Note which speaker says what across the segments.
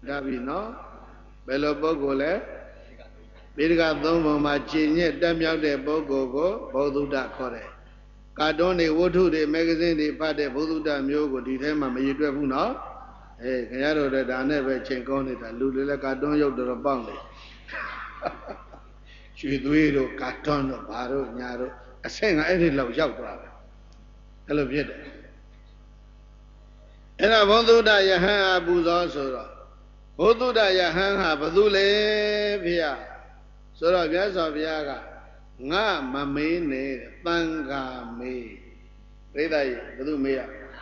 Speaker 1: ဒါပြီနော်ဘယ်လိုပုဂ္ဂိုလ်လဲပိဋကသုံးပုံမှာကျင့်ညက်တက်မြောက်တဲ့ပုဂ္ဂိုလ်ကိုဘောဓုတ္တခေါ်တယ်ကာတွန်းတွေဝတ္ထုတွေမဂ္ဂဇင်းတွေဖတ်တဲ့ဘောဓုတ္တမျိုးကိုဒီထဲမှာမရည်တွက်ဘူးနော်ခင်ဗျားတို့လည်းဒါနဲ့ပဲချိန်ကောင်းနေတာလူတွေလည်းကာတွန်းရုပ်တော်ပေါက်နေရွှေသွေးတို့ကာတွန်းတို့ဘာတို့ညာတို့အဆင့်ကအဲ့ဒီလောက်ရောက်သွားတယ်အဲ့လိုဖြစ်တယ်အဲ့ဒါဘောဓုတ္တယဟန်အပူဇော်ဆိုတော့ဘောဓုတ္တယဟန်ဟာဘသူလဲဖေရဆိုတော့မြတ်စွာဘုရားကငါမမေးနဲ့တန်ခါမေးပြိဿကြီးဘသူမေးရ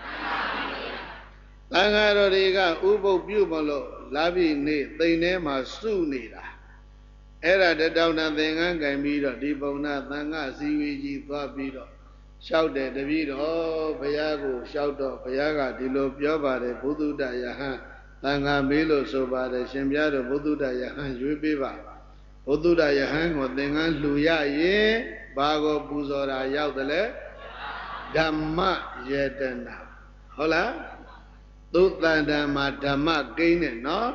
Speaker 1: တန်ခါတော်တွေကဥပုပ်ပြုမလို့လာပြီနေသိမ့်ထဲမှာစုနေတာအဲ့ဒါတတောင်တန်သင်္ကန်းကင်ပြီးတော့ဒီပုံနာသံဃာစီဝေကြီးသွားပြီးတော့လျှောက်တယ်တပည့်တော်ဘုရားကိုလျှောက်တော့ဘုရားကဒီလိုပြောပါတယ်ဘုသူတ္တယဟန်တန်ခါမေးလို့ဆိုပါတယ်ရှင်ဘုရားတို့ဘုသူတ္တယဟန်ရွေးပေးပါဘုသူတ္တယဟန်ကိုသင်္ကန်းလှူရရင်ဘာကိုပူဇော်တာရောက်တယ်လဲဓမ္မယတနာဟုတ်လားသုတ္တန်ဓမ္မဓမ္မကိန်းနဲ့နော်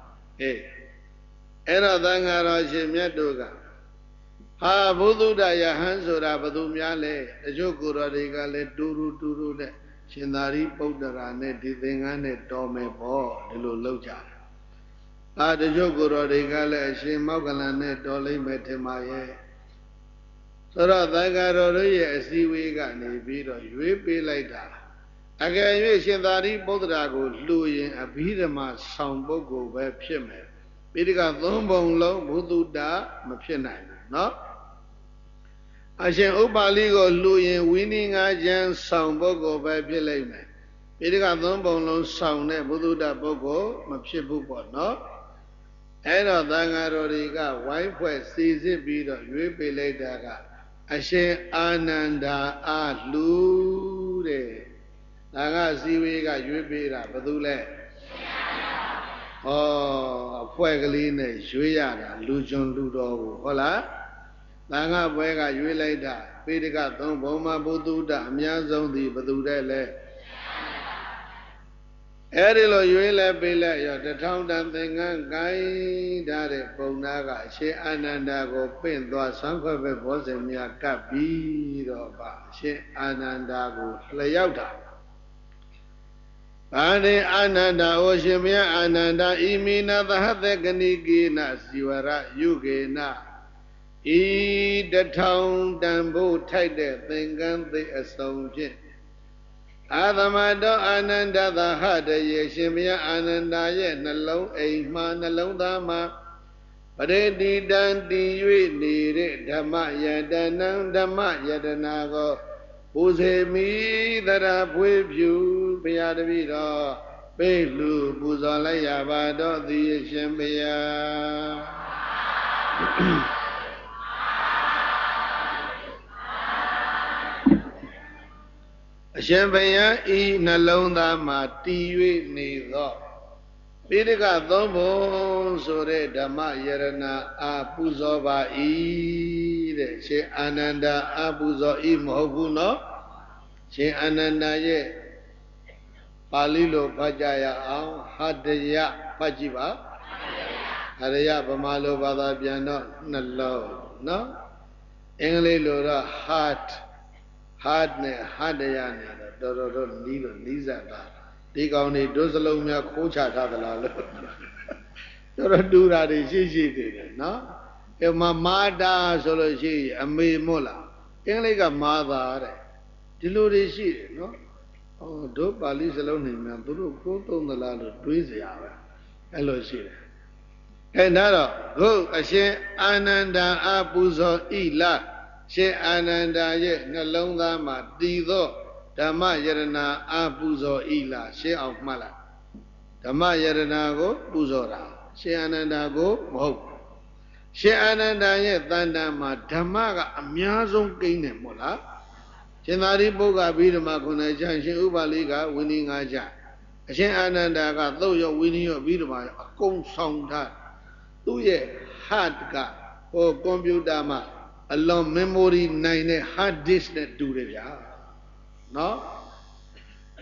Speaker 1: အဲ့တော့သံဃာတော်ရှင်မြတ်တို့ကဟာဘုသူတ္တယဟန်ဆိုတာဘသူများလဲတချို့ကိုယ်တော်တွေကလည်းတူတူနဲ့ရှင်သာရိပုတ္တရာနဲ့ဒီသင်္ကန်းနဲ့တော်မယ်ပေါ့ဒီလိုလုပ်ကြတယ်တချို့ကိုယ်တော်တွေကလည်းအရှင်မောက္ကလန်နဲ့တော်လိမ့်မယ်ထင်ပါရဲ့ဆိုတော့သံဃာတော်တို့ရဲ့အစည်းအဝေးကနေပြီးတော့ရွေးပေးလိုက်တာအကယ်၍ရှင်သာရိပုတ္တရာကိုလှူရင်အဘိဓမ္မာဆောင်ပုဂ္ဂိုလ်ပဲဖြစ်မယ်ပိဋကသုံးပုံလုံးဘုသူတ္တမဖြစ်နိုင်ဘူးနော်အရှင်ဥပါလိကိုလှူရင်ဝိနည်းငါးချမ်းဆောင်ပုဂ္ဂိုလ်ပဲဖြစ်လိမ့်မယ်ပိဋကသုံးပုံလုံးဆောင်တဲ့ဘုသူတ္တပုဂ္ဂိုလ်မဖြစ်ဘူးပေါ့နော်အဲ့တော့သံဃာတော်တွေကဝိုင်းဖွဲ့စီစစ်ပြီးတော့ရွေးပေးလိုက်တာကအရှင်အာနန္ဒာအားလှူတဲ့ဒါကစီဝေးကရွေးပေးတာဘယ်သူလဲဟောအဖွဲ့ကလေးနဲ့ရွေးရတာလူကျွန်လူတော်ကိုဟုတ်လားသံဃာဘွဲကရွေးလိုက်တာပိဋကသုံးဘုံမှာဘုသူတ္တအများဆုံးသည်ဘယ်သူတဲ့လဲအဲ့ဒီလိုရွေးလဲပေးလဲရောတထောင်တန်သင်္ကန်းကိုင်းထားတဲ့ပုံနာကအရှင်အာနန္ဒာကိုပင့်သွားဆွမ်းခွက်ပဲဘောဇင်မြတ်ကပ်ပြီးတော့ပါအရှင်အာနန္ဒာကိုလျှောက်တာဘာနေအာနန္ဒာဩရှင်မြတ်အာနန္ဒာဣမိနသဟတကဏိကေနစီဝရယုကေနဤတထောင်တန်ဖို့ထိုက်တဲ့သင်္ကန်းသိအစုံဖြင့်အာသမတောအာနန္ဒသဟတယေရှင်ဘုရားအာနန္ဒာရဲ့နှလုံးအိမ်မှာနှလုံးသားမှာပရိတိတံတည်၍နေတဲ့ဓမ္မယတနံဓမ္မယတနာကိုပူဇေမိသရဖွေးဖြူဘုရားတပည့်တော်ပေးလူပူဇော်လိုက်ရပါတော့သည်ရှင်ဘုရားအရှင်ဘုရားဤနှလုံးသားမှာတည်၍နေသောပိဋကသုံးဘုံဆိုတဲ့ဓမ္မယရဏအာပူဇော်ပါ၏တဲ့ရှင်အာနန္ဒာအာပူဇော်၏မဟုတ်ဘူးနော်ရှင်အာနန္ဒာရဲ့ပါဠိလိုဖတ်ကြရအောင်ဟတယဖတ်ကြည့်ပါဟတယဗမာလိုဘာသာပြန်တော့နှလုံးနော်အင်္ဂလိပ်လိုတော့ heart နဲ့ဟတယနဲ့တော့တော်တော်နီးစပ်တာဒီကောင်တွေဒုစလုံးများခိုးချထားသလားလို့တော်တော်တူတာတွေရှိသေးတယ်နော်အဲမာတာဆိုလို့ရှိရင်အမေမို့လားအင်္ဂလိပ်ကမာသာတဲ့ဒီလိုတွေရှိတယ်နော်တို့ပါဠိစလုံးနေများသူတို့ကိုးသုံးသလားလို့တွေးစရာပဲအဲ့လိုရှိတယ်အဲဒါတော့ခုအရှင်အာနန္ဒာအာပူဇော်ဤလားရှင်အာနန္ဒာရဲ့နှလုံးသားမှာတည်သောဓမ္မယရဏအာပူဇော်ဤလားရှင်းအောင်မှတ်လိုက်ဓမ္မယရဏကိုပူဇော်တာရှင်အာနန္ဒာကိုမဟုတ်ရှင်အာနန္ဒာရဲ့တန်တန်မှာဓမ္မကအများဆုံးကိန်းတယ်မို့လားရှင်သာရိပုတ္တရာဘိဓမ္မာခုနှစ်ချမ်းရှင်ဥပါလိကဝိနည်းငါးချမ်းအရှင်အာနန္ဒာကသုတ်ရောဝိနည်းရောဘိဓမ္မာရောအကုန်ဆောင်ထားသူ့ရဲ့ hard ကဟိုကွန်ပျူတာမှာအလွန် memory နိုင်တဲ့ hard disk နဲ့တူတယ်ဗျာနော်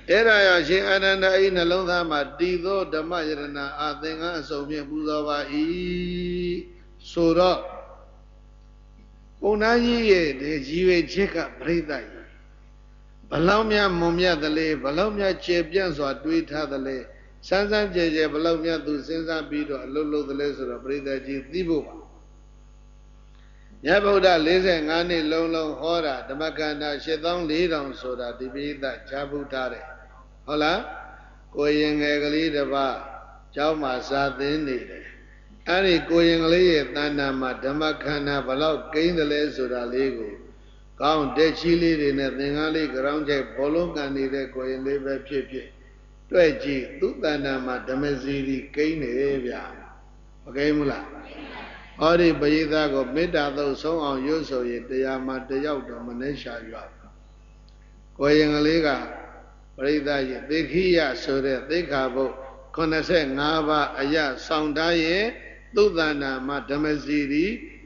Speaker 1: အဲ့ဒါရောရှင်အာနန္ဒာဤနှလုံးသားမှာတည်သောဓမ္မယရဏအာသင်္ကန်းအစုံဖြင့်ပူဇော်ပါ၏ဆိုတော့ဘုန်းသားကြီးရဲ့ဒီရည်ရွယ်ချက်ကပြိဿကြီးဘလောက်များမွန်မြတ်သလဲဘလောက်များကျေပြန့်စွာတွေးထားသလဲစမ်းစမ်းကြဲကြဲဘလောက်များသူစဉ်းစားပြီးတော့အလုပ်လုပ်သလဲဆိုတော့ပြိဿကြီးသိဖို့ပါမြတ်ဗုဒ္ဓ45နှစ်လုံးလုံးဟောတာဓမ္မကန္တာ8400ဆိုတာဒီပိဋကဈာပုထားတယ်ဟုတ်လားကိုရင်ငယ်ကလေးတစ်ပါးကျောင်းမှာစာသင်နေတယ်အဲ့ဒီကိုရင်ကလေးရဲ့တဏ္ဍာမှာဓမ္မခန္ဓာဘလောက်ကိန်းတယ်လဲဆိုတာလေးကိုကောင်းတက်ချီလေးတွေနဲ့သင်္ကန်းလေးကြောင်းချိုက်ဘောလုံးကန်နေတဲ့ကိုရင်လေးပဲဖြစ်ဖြစ်တွေ့ကြည့်သူတဏ္ဍာမှာဓမ္မစီရီကိန်းနေဗျာမကိန်းဘူးလားဟောဒီပရိသတ်ကိုမေတ္တာသုတ်ဆုံးအောင်ရွတ်ဆိုရင်တရားမှာတယောက်တော့မနှဲရှာရွကိုရင်ကလေးကပရိသတ်ရဲ့သေခိယဆိုတဲ့သိက္ခာပုဒ်85ပါးအရဆောင်ထားရဲ့သုတ္တနာမှာဓမ္မစီရီ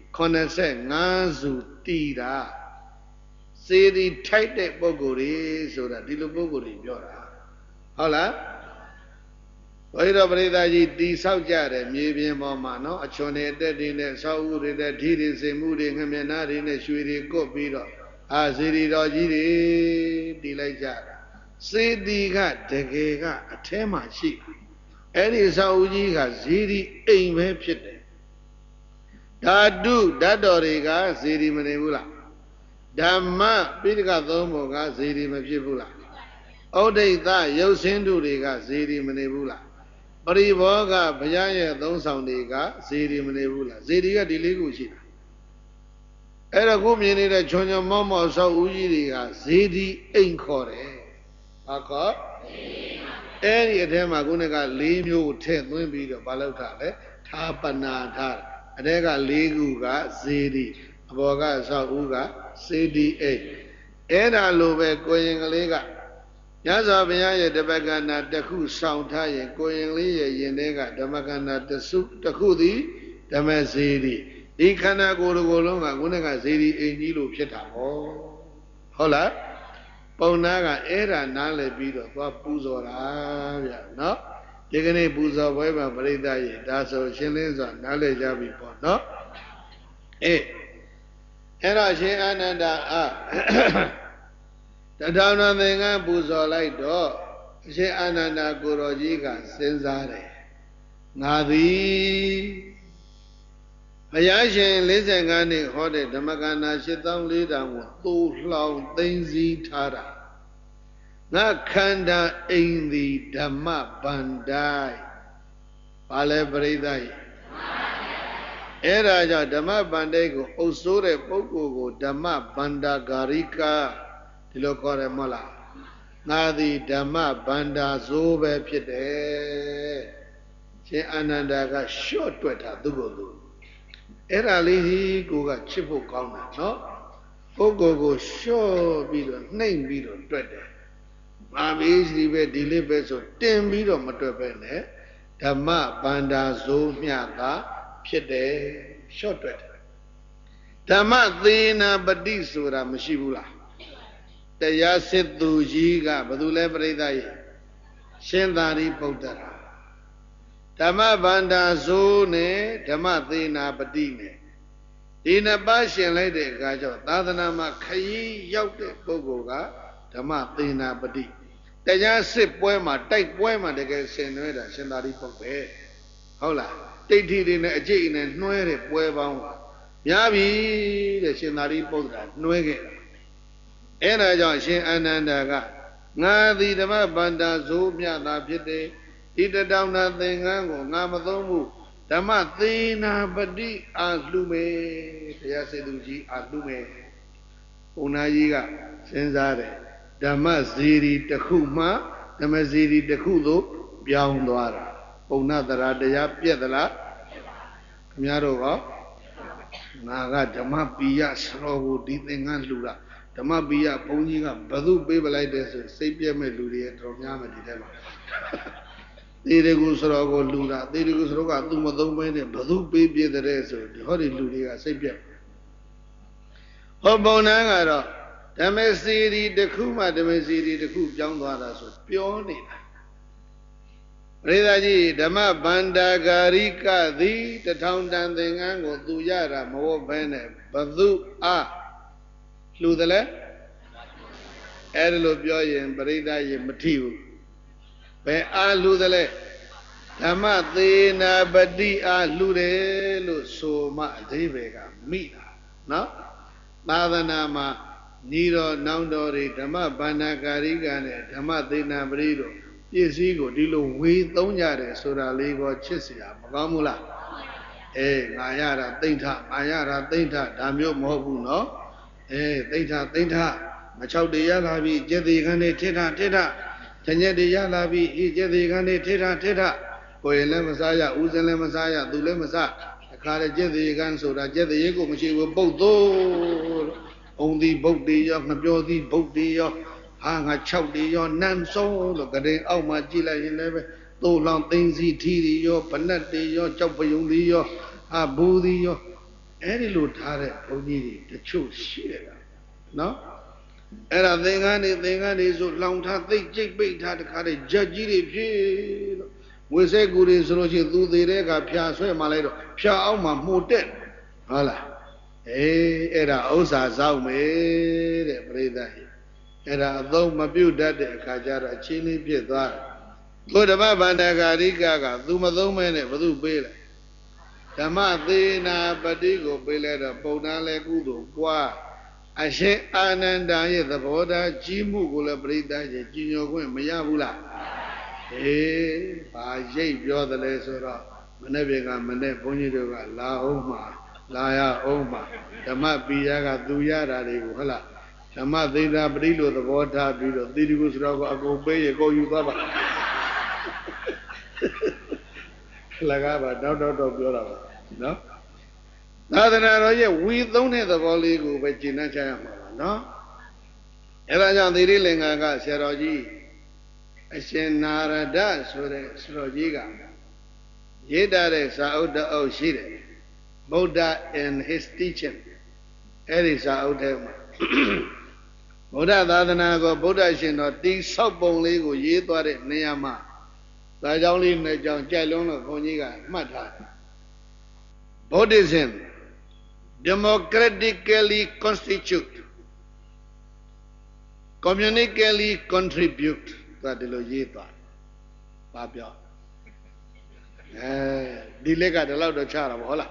Speaker 1: 85စုတည်တာစေတီထိုက်တဲ့ပုဂ္ဂိုလ်တွေဆိုတာဒီလိုပုဂ္ဂိုလ်တွေပြောတာဟုတ်လားဘုရားပရိသတ်ကြီးတီဆောက်ကြတယ်မြေပြင်ပေါ်မှာနော်အချွန်တွေအတက်တွေနဲ့ဆောက်ဦးတွေနဲ့ဓိတွေစင်မှုတွေငမျက်နာတွေနဲ့ရွှေတွေကုတ်ပြီးတော့စေတီတော်ကြီးတွေတည်လိုက်ကြတာစေတီကတကယ်ကအထဲမှာရှိအဲ့ဒီဆောက်ဦးကြီးကဇီရီအိမ်ပဲဖြစ်တယ်ဓာတုဓာတ်တော်တွေကဇီရီမနေဘူးလားဓမ္မပိဋကသုံးပုံကဇီရီမဖြစ်ဘူးလားဩဒိတရုပ်ဆင်းတုတွေကဇီရီမနေဘူးလားပရိဘောကဘုရားရဲ့သုံးဆောင်တွေကဇီရီမနေဘူးလားဇီရီကဒီလေးခုရှိတာအဲ့တော့ခုမြင်နေတဲ့ချွန်ချွန်မောမောဆောက်ဦးကြီးတွေကဇီရီအိမ်ခေါ်တယ်ဟာကောအဲ့ဒီအထဲမှာခုနက၄မျိုးထည့်သွင်းပြီးတော့မလုပ်တာလေသာပနာထားအထဲက၄ခုကဇေဒီအပေါ်ကဆောက်ဦးကစေတီအိမ်အဲ့ဒါလိုပဲကိုရင်ကလေးကညဇောဘုရားရဲ့တပကန္နာတစ်ခုဆောင်ထားရင်ကိုရင်လေးရဲ့ယင်ထဲကဓမ္မကန္နာတစ်ခုသည်ဓမ္မစေတီဒီခန္ဓာကိုယ်ကိုယ်လုံးကခုနကစေတီအိမ်ကြီးလို့ဖြစ်တာဟောဟုတ်လားပုံနာကအဲ့ဒါနားလည်ပြီးတော့သွားပူဇော်တာဗျာနော်ဒီကနေ့ပူဇော်ပွဲမှာပရိသတ်ရေဒါဆိုရှင်းလင်းစွာနားလည်ကြပြီပေါ့နော်အဲ့တော့ရှင်အာနန္ဒာတထောင်တော်သင်္ကန်းပူဇော်လိုက်တော့အရှင်အာနန္ဒာကိုယ်တော်ကြီးကစဉ်းစားတယ်ငါသည်ဘုရားရှင်45နှစ်ဟောတဲ့ဓမ္မကန္နာ8400ကိုသို့လှောင်သိမ့်စည်းထားတာငါခန္ဓာအိမ်သည်ဓမ္မဗန္ဒိုင်ဘာလဲပရိသတ်အဲ့ဒါကြောင့်ဓမ္မဗန္ဒိုင်ကိုအုပ်စိုးတဲ့ပုဂ္ဂိုလ်ကိုဓမ္မဗန္ဒာဂါရိကဒီလိုခေါ်တယ်မဟုတ်လားငါသည်ဓမ္မဗန္ဒာဇိုးပဲဖြစ်တယ်ရှင်အာနန္ဒာကရှော့တွက်တာသူ့ကိုယ်သူအဲ့ဒါလေးကိုကချစ်ဖို့ကောင်းတာနော်ပုဂ္ဂိုလ်ကိုလျှော့ပြီးတော့နှိမ့်ပြီးတော့တွက်တယ်။မာမေးစီပဲဒီလေးပဲဆိုတင်ပြီးတော့မတွက်ပဲနဲ့ဓမ္မဗန္ဒာဇိုးမြတ်သာဖြစ်တယ်လျှော့တွက်တယ်။ဓမ္မသေနာပတိဆိုတာမရှိဘူးလား။တရားစစ်သူကြီးကဘယ်သူလဲပြိဿရဲ့ရှင်သာရိပုတ္တရာဓမ္မဗန္ဒာဇိုးနဲ့ဓမ္မသေနာပတိနဲ့ဒီနှစ်ပါးရှင်လိုက်တဲ့အခါကျတော့သာသနာမှာခရီးရောက်တဲ့ပုဂ္ဂိုလ်ကဓမ္မသေနာပတိတရားစစ်ပွဲမှာတိုက်ပွဲမှာတကယ်ဆင်နွှဲတာရှင်သာရိပုတ္တရာဟုတ်လားတိဋ္ဌိတွေနဲ့အကျိတ်နဲ့နှွှဲတဲ့ပွဲပေါင်းများပြီတဲ့ရှင်သာရိပုတ္တရာနှွှဲခဲ့တာအဲ့ဒါကြောင့်ရှင်အာနန္ဒာကငါသည်ဓမ္မဗန္ဒာဇိုးမြတ်သာဖြစ်တယ်ဒီတတောင်နာသင်္ကန်းကိုငါမသုံးဘူးဓမ္မသေနာပတိအာလှမယ်တရားစေသူကြီးအာလှမယ်ဘုန်းသားကြီးကစဉ်းစားတယ်ဓမ္မဇီရီတစ်ခုမှဓမ္မဇီရီတစ်ခုသို့ပြောင်းသွားတာပုံနာတရာတရားပြက်သလားခင်ဗျားတို့ကငါကဓမ္မပိယစရောကိုဒီသင်္ကန်းလှူတာဓမ္မပိယဘုန်းကြီးကဘသူပေးပလိုက်တဲ့ဆိုစိတ်ပြက်မဲ့လူတွေတော်များမယ်ဒီထဲမှာသေရကုစရောကိုလူတာသေရကုစရောကသူမသုံးပဲနဲ့ဘသူပေးပြတဲ့ဆိုဒီဟောဒီလူတွေကစိတ်ပြက်ဟောပုံနာကတော့ဓမ္မစီရီတစ်ခုမှဓမ္မစီရီတစ်ခုပြောင်းသွားတာဆိုပြောနေတာပရိသတ်ကြီးဓမ္မဗန္ဒာဂာရိကသည်တထောင်တန်သင်္ကန်းကိုသူရတာမဟုတ်ဘဲနဲ့ဘသူအားလှူတယ်လဲအဲ့ဒါလို့ပြောရင်ပရိသတ်ကြီးမထီဘူးဘယ်အားလှူတယ်လဲဓမ္မသေနာပတိအားလှူတယ်လို့ဆိုမှအသေးပဲကမိတာနော်သာသနာမှာညီတော်နောင်တော်တွေဓမ္မဗန္ဒာဂာရိကနဲ့ဓမ္မသေနာပတိတို့ပစ္စည်းကိုဒီလိုဝေသုံးကြတယ်ဆိုတာလေးကိုချစ်เสียမကောင်းဘူးလားအေးငါရတာသိမ့်ထငါရတာသိမ့်ထဒါမျိုးမဟုတ်ဘူးနော်အေးသိမ့်ထမချောက်တရလာပြီကျက်သေးခန်းနေထိထတညက်တရလာပြီဤကျက်သေးခန်းနေထိထကိုယ်လည်းမစားရဦးစင်လည်းမစားရသူလည်းမစားအခါလေကျက်သေးခန်းဆိုတာကျက်သေးကိုမရှိဘူးပုတ်သို့အုံဒီဘုတ်တေရောငပြောသည်ဘုတ်တေရောဟာငါ6တေရောနန်းစုံလို့ကတဲ့အောက်မှာကြည့်လိုက်ရင်လည်းပဲသို့လောင်သိန်းစီထီတွေရောဗနတ်တွေရောကြောက်ပယုံတွေရောဘူးတွေရောအဲ့ဒီလိုထားတဲ့ဘုန်းကြီးတွေတချို့ရှိတယ်နော်အဲ့ဒါသင်္ကန်းတွေဆိုလောင်ထားသိကြိတ်ပိတ်ထားတခါတည်းကြက်ကြီးတွေဖြစ်လို့ဝိစဲကူတွေဆိုလို့ရှိရင်သူသေးတဲ့ကဖြာဆွဲမှလိုက်တော့ဖြာအောက်မှာမှုတက်ဟုတ်လားအေးအဲ့ဒါဥစ္စာစောက်မေတဲ့ပရိသတ်ကြီးအဲ့ဒါအသုံးမပြုတ်တတ်တဲ့အခါကျတော့အချင်းလေးဖြစ်သွားတယ်ကိုဓမ္မဗန္ဒာဂာရိကကသူမသုံးမဲနဲ့ဘသူပေးလဲဓမ္မသေနာပတိကိုပေးလဲတော့ပုံနာလဲကုသိုလ်ပွားအရှင်အာနန္ဒာရဲ့သဘောထားကြီးမှုကိုလည်းပရိသတ်ကြီးကြီးညိုခွင့်မရဘူးလားအေးဘာရိပ်ပြောတယ်လဲဆိုတော့မနေ့ကမနေ့ဘုန်းကြီးတို့ကလာအောင်မှာလာရအောင်မှာဓမ္မပိယကသူရတာတွေကိုဟုတ်လားဓမ္မသေနာပရိလို့သဘောထားပြီးတော့သီတိကုစတော်ကအကုန်ပေးရကိုယူသွားပါလကားပါတော့ပြောတာပါနော်သာသနာတော်ရဲ့ဝီသုံးတဲ့သဘောလေးကိုပဲကျင့်နှံ့ချရမှာပါနော်အဲဒါကြောင့်သီရိလင်္ကာကဆရာတော်ကြီးအရှင်နာရဒဆိုတဲ့ဆရာတော်ကြီးကရေးထားတဲ့စာအုပ်တအုပ်ရှိတယ် Buddha and his teaching အဲ့ဒီစာအုပ်ထဲမှာဗုဒ္ဓသာသနာကိုဗုဒ္ဓရှင်တော်တိဆောက်ပုံလေးကိုရေးသွားတဲ့နေရာမှာဒါကြောင့်လေးနဲ့ကြောင့်ကြိုက်လုံးလို့ဘုန်းကြီးကမှတ်ထားတယ် Buddhism democratically constitute communically contribute ဒါဒီလိုရေးသွားပါပြောဒီလက်ကဒီလောက်တော့ချတာပေါ့ဟုတ်လား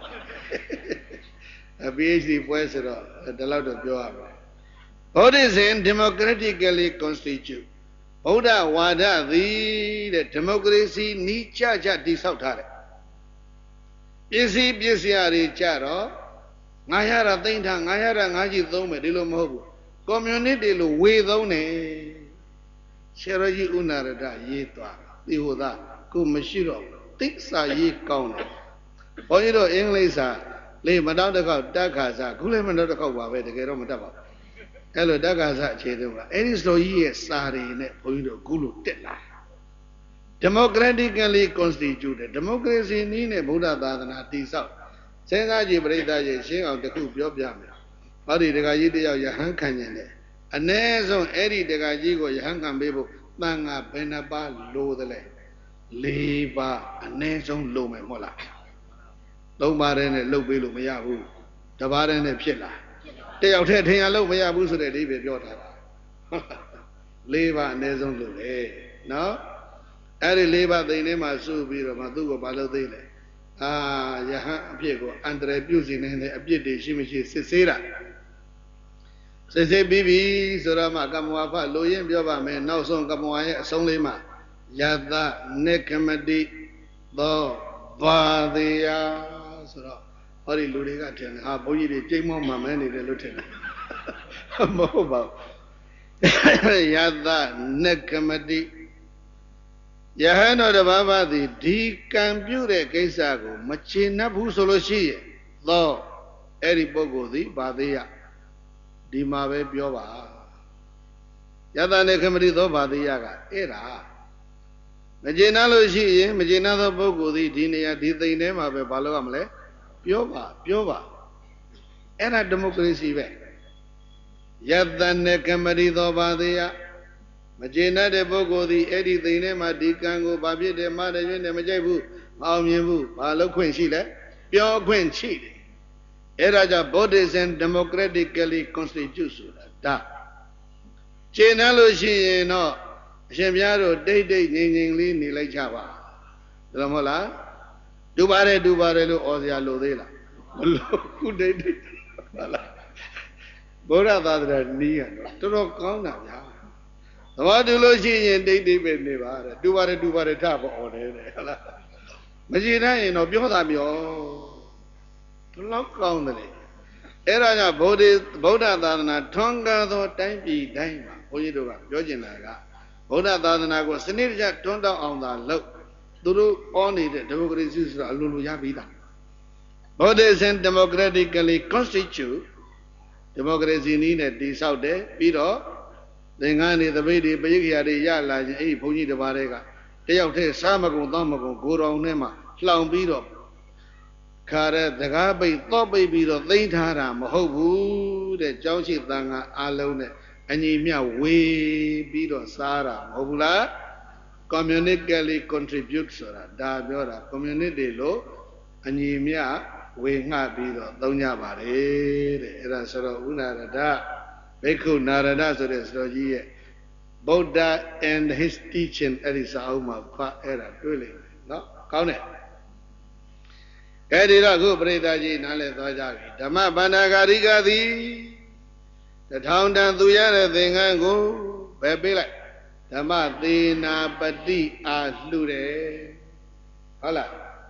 Speaker 1: PhD ပွဲဆိုတော့ဒီလောက်တော့ပြောရပါBuddhism democratically constitute ဗုဒ္ဓဝါဒသည်တဲ့ဒီမိုကရေစီနီးကျတည်ဆောက်ထားတယ်ပစ္စည်းတွေကြတော့ငါရတာသိမ့်ထားငါရတာငါကြီးသုံးမယ်ဒီလိုမဟုတ်ဘူး community လို့ဝေသုံးတယ်ဆရာကြီးဥနာရတရေးသွားဒီဟိုသားကိုမရှိတော့သိစာရေးကောင်းတယ်ဘုန်းကြီးတို့အင်္ဂလိပ်စာလေမတော့တစ်ခေါက်တက်ခါစာခုလည်းမတော့တစ်ခေါက်ပါပဲတကယ်တော့မတက်ပါဘူးအဲ့လိုတက္ကသအခြေတုံးကအဲ့ဒီဆိုကြီးရဲ့စာတွေနဲ့ဘုန်းကြီးတို့ခုလိုတက်လာ democratically constituted democracy နည်းနဲ့ဗုဒ္ဓသာသနာတည်ဆောက်စဉ်းစားကြည့်ပြိဿရဲ့ရှင်းအောင်တစ်ခုပြောပြမယ်ဟောဒီဒကာကြီးတယောက်ယဟန်ခံနေတယ်အ ਨੇ ဆုံးအဲ့ဒီဒကာကြီးကိုယဟန်ခံပေးဖို့တန်ခါဘယ်နှပါလိုသလဲ၄ပါအ ਨੇ ဆုံးလိုမယ်မဟုတ်လား၃ပါးတည်းနဲ့လှုပ်ပေးလို့မရဘူးတစ်ပါးတည်းနဲ့ဖြစ်လာတယောက်တည်းထင်ရလို့မရဘူးဆိုတဲ့အဓိပ္ပာယ်ပြောထားတာ၄ပါးအနည်းဆုံးလို့လေနော်အဲ့ဒီ၄ပါးသိနေမှာစုပြီးတော့မှသူ့ကိုဘာလို့သိလဲယဟန်အပြစ်ကိုအန္တရာယ်ပြုစီနေတဲ့အပြစ်တွေရှိမရှိစစ်ဆေးတာစစ်ဆေးပြီးပြီဆိုတော့မှကမ္မဝါဖလိုရင်းပြောပါမယ်နောက်ဆုံးကမ္မဝါရဲ့အဆုံးလေးမှာယသနေကမတိသောဘာသေယဆိုတော့ဟောဒီလူတွေကထင်တယ်ဟာဘုန်းကြီးတွေကြိမ်မောမှန်မဲနေတယ်လို့ထင်တယ်မဟုတ်ပါဘူးယသနေကမတိယဟန်တော်တပါးပါးသည်ဒီကံပြုတဲ့ကိစ္စကိုမချေနှပ်ဘူးဆိုလို့ရှိရင်သောအဲ့ဒီပုဂ္ဂိုလ်သည်ဘာသေးရဒီမှာပဲပြောပါယသနေကမတိသောဘာသေးရကအဲ့ဒါမချေနှပ်လို့ရှိရင်မချေနှပ်သောပုဂ္ဂိုလ်သည်ဒီနေရာဒီသိမ့်ထဲမှာပဲဘာလို့ရမလဲပြောပါအဲ့ဒါဒီမိုကရေစီပဲယ Yatane Kamarido Badia Majena de Bogo, the Eddie, the Nema, Dikango, Babi, the Mother, and the Majabu, Almibu, Palo Quinchile, Pure Quinchile. Eraja bodies and democratically constituted. Da. Chenaloshi, no, Shemiaro, day, Ningling, Nila Java. Ramola, Dubare, or the Alodela. Good day. Bora that near, Toro Kona. The one to Loshi and day, Neva, Dubare, tap on it. Majina, no, Bioda. Lock on the Era Boda Dana Tonga, the time be Dima, Oyidoga, Georginaga. Boda Dana was Sinija turned on the low. Duru only the democracy is Luluya Vida. Bodies and democratically constitute democracy needed this out there, Piro, the Ngani, the Vedi, Bayikia, the Yala, the Pony de Varega. They out there, Samago, Domago, Guru Nema, Flam Biro. Kara the Gabi, Toby Biro, they Tara, Mohobu, the Joshi Danga, Alone, and Yimia, way Biro, Sara, Mobula, communically contributes, Dabura, community low, and Yimia, way not Biro, Donya Bare, Erasara Unarada, Beku Narada, so there's no year. Buddha and his teaching, Elisa Oma, era, really, no? Count it. Kadira go Bredaji Nale Dojagi. Dama Banagariga the town down to Yara thing and go, Babila. Dama Dina Badi as Lude. Hala.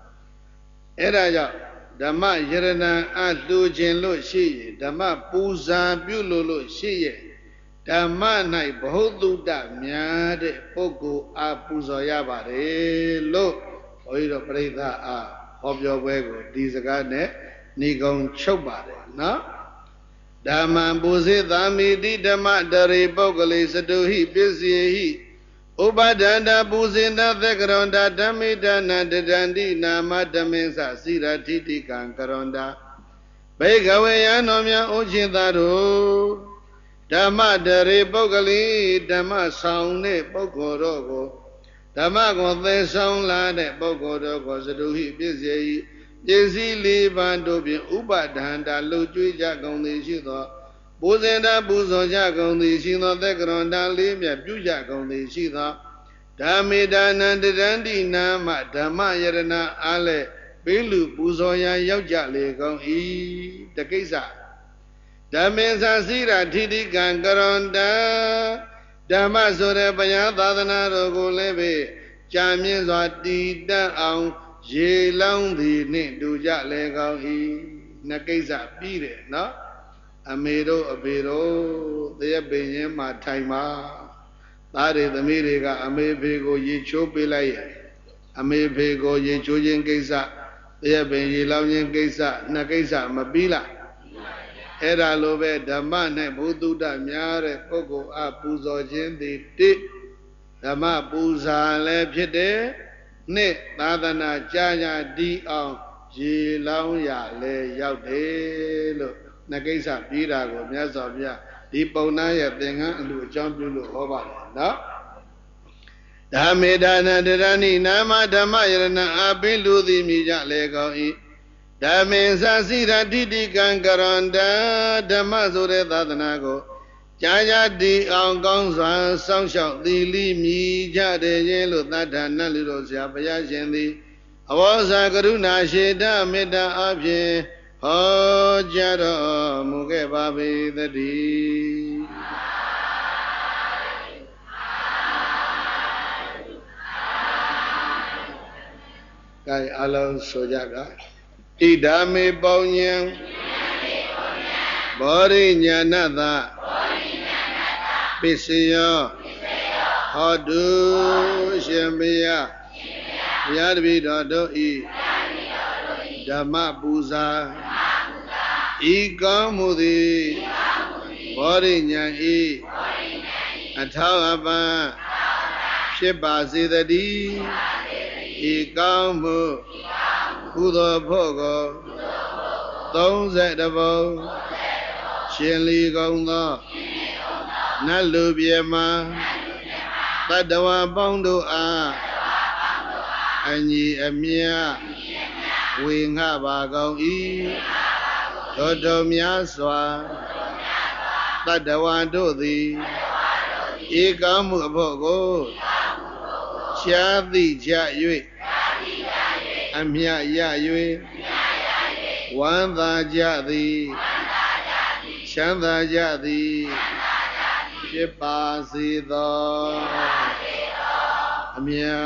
Speaker 1: Eraja. Dama Yerana as Lujin Lo Shi. Dama Puza Bulo Lo Shi. Dama Nai Bohudu da Miade Pogo a Puzoyabare Lo. Oiro Breda a. Of your way, these are garden, Nigon Chobade, no? Daman Buzi, Dami, Didama, Dari, Bogali, Saduhi, busy, Ubadanda, Buzina, the Gronda, Damidana, the Dandi, Nama, Damensa, Sira, Titi, Kankaronda, Begaway, Anomia, Ojindaro, Dama, Dari, Bogali, Dama, Sound, Bogorogo. Damago, the sound lad, Bogodo, was a dohi busy, Jizzy, Libandobi, Ubadanda, Luju, Jagon, the Shito, Buzenda, Buzo, Jagon, the Shino, the Gronda, Libya, Bujagon, the Shito, Damidana, the Dandi, Nama, Dama, Yerana, Ale, Bilu, Buzoya, Yoja, Legon, the Kesa. Damensa, Sira, Titi, Gangaronda. Damasore Bayadana Rogo Leve, Jamin Zati down, Ye Long the Nit do Jat Lego E. Nakeza Pire, no? Amedo, Abedo, they have been in my time. That is the Miriga, Amebego, Ye Chopilay, Amebego, Ye Chojin Geza, they have been Ye Long Geza, Nakeza, Mabila. Era Lobe, Dama, Budu, Damiare, Pogo, Apuzo, Jendi, Tip, Dama, Buza, Lepide, Ne, Nadana, Jaya, Di, Ji, Lauya, Le, Yaude, Nagesa, Pirago, Miazavia, Di Ponaya, Denga, Lu, Jambu, Hova, no? Damedana, Derani, Nama, Damayana, Abilu, the Mija, Lego, Damensa Sira Didi Gangaronda, Damasure Dadanago, Jaya di Algonza, Sanshao, the Limi, Jade, Yellow, Natana, Little Sapaya, Jendi, Awaza Garuna, Sheda, Meda Abje, Ho Jado, Muge Babi, the D. Kai Alon Sojaga. Idame Bonyang Bori Nyanada Pisiyo Hodu Shembiya Yadvido Doi Dama Buza Ikamudi Bori Nyanyi Atawaba Shibazidadi Ikamu Buddha Pogo, those at the bow, ရှင်လီကုံသောနတ်လူပြေမှာတတ္တဝါပေါင်းတို့အားအညီအမြတ်ဝေငှပါကုန်၏တို့တို့များစွာတတ္တဝါတို့သည်ဧကမှုအဖို့ကိုရှားသိကြ၍အမြတ်ရ၍ဝမ်းသာကြသည်ချမ်းသာကြသည်ဖြစ်ပါစေသောအမြတ်